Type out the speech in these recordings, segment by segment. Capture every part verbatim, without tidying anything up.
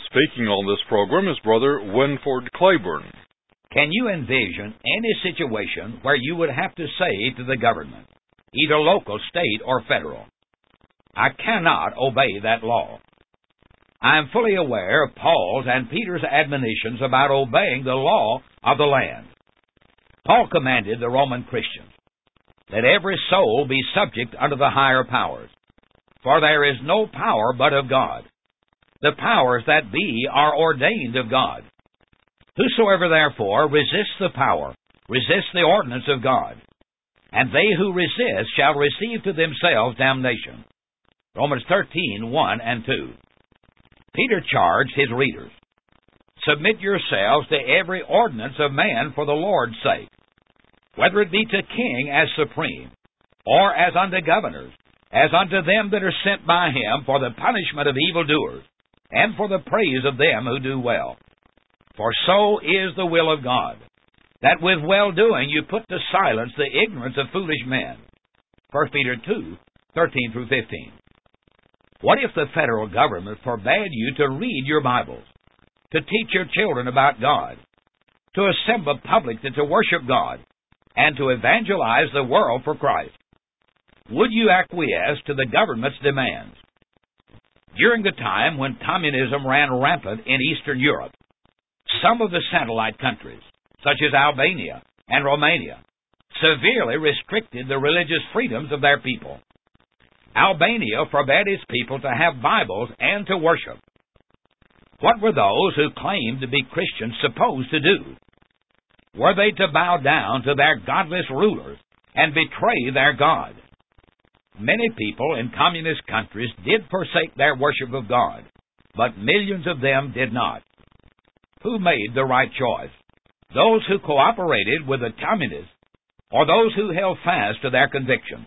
Speaking on this program is Brother Winford Claiborne. Can you envision any situation where you would have to say to the government, either local, state, or federal, I cannot obey that law? I am fully aware of Paul's and Peter's admonitions about obeying the law of the land. Paul commanded the Roman Christians, let every soul be subject unto the higher powers, for there is no power but of God. The powers that be are ordained of God. Whosoever therefore resists the power, resists the ordinance of God, and they who resist shall receive to themselves damnation. Romans thirteen, one and two. Peter charged his readers, submit yourselves to every ordinance of man for the Lord's sake, whether it be to king as supreme, or as unto governors, as unto them that are sent by him for the punishment of evildoers, and for the praise of them who do well. For so is the will of God, that with well-doing you put to silence the ignorance of foolish men. First Peter two, thirteen through fifteen. What if the federal government forbade you to read your Bibles, to teach your children about God, to assemble publicly to worship God, and to evangelize the world for Christ? Would you acquiesce to the government's demands? During the time when communism ran rampant in Eastern Europe, some of the satellite countries, such as Albania and Romania, severely restricted the religious freedoms of their people. Albania forbade its people to have Bibles and to worship. What were those who claimed to be Christians supposed to do? Were they to bow down to their godless rulers and betray their God? Many people in communist countries did forsake their worship of God, but millions of them did not. Who made the right choice? Those who cooperated with the communists, or those who held fast to their convictions?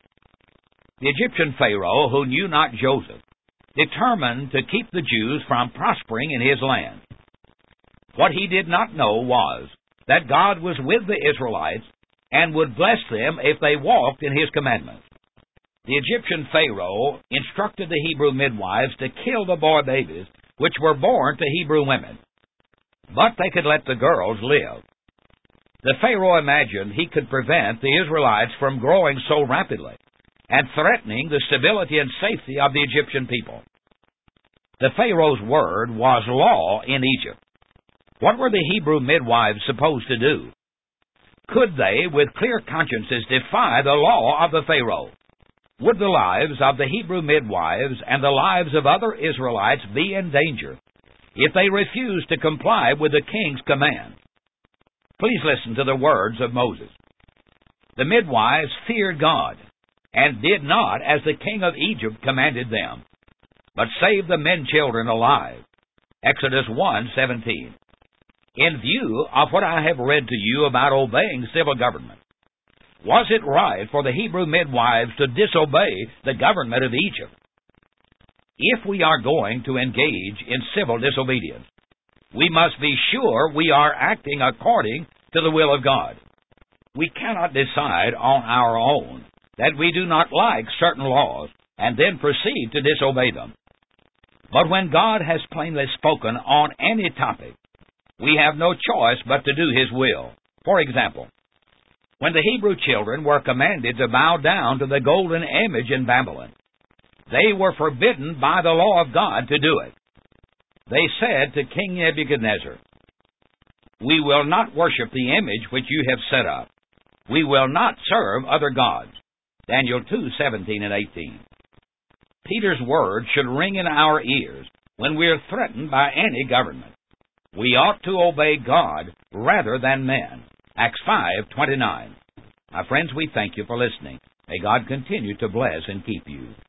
The Egyptian Pharaoh, who knew not Joseph, determined to keep the Jews from prospering in his land. What he did not know was that God was with the Israelites and would bless them if they walked in his commandments. The Egyptian Pharaoh instructed the Hebrew midwives to kill the boy babies which were born to Hebrew women, but they could let the girls live. The Pharaoh imagined he could prevent the Israelites from growing so rapidly and threatening the stability and safety of the Egyptian people. The Pharaoh's word was law in Egypt. What were the Hebrew midwives supposed to do? Could they, with clear consciences, defy the law of the Pharaoh? Would the lives of the Hebrew midwives and the lives of other Israelites be in danger if they refused to comply with the king's command? Please listen to the words of Moses. The midwives feared God and did not as the king of Egypt commanded them, but saved the men-children alive. Exodus one seventeen. In view of what I have read to you about obeying civil government, was it right for the Hebrew midwives to disobey the government of Egypt? If we are going to engage in civil disobedience, we must be sure we are acting according to the will of God. We cannot decide on our own that we do not like certain laws and then proceed to disobey them. But when God has plainly spoken on any topic, we have no choice but to do His will. For example, when the Hebrew children were commanded to bow down to the golden image in Babylon, they were forbidden by the law of God to do it. They said to King Nebuchadnezzar, we will not worship the image which you have set up. We will not serve other gods. Daniel two seventeen and eighteen. Peter's word should ring in our ears when we are threatened by any government. We ought to obey God rather than men. Acts five twenty-nine. My friends, we thank you for listening. May God continue to bless and keep you.